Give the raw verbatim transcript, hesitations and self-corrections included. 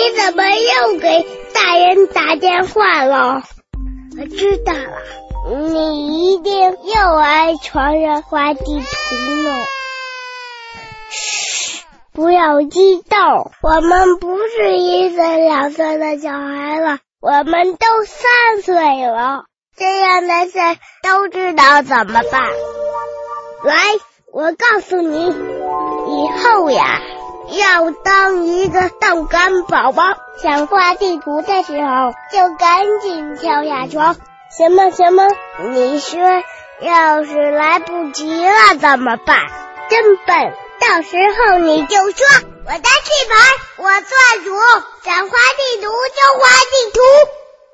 你怎么又给大人打电话了？我知道了，你一定又来床上画地图了。嘘，不要激动，我们不是一岁两岁的小孩了，我们都三岁了，这样的事都知道怎么办。来，我告诉你，以后呀，要当一个动感宝宝，想画地图的时候就赶紧跳下床。什么什么？你说要是来不及了怎么办？真笨，到时候你就说我带气牌，我做主，想画地图就画地图。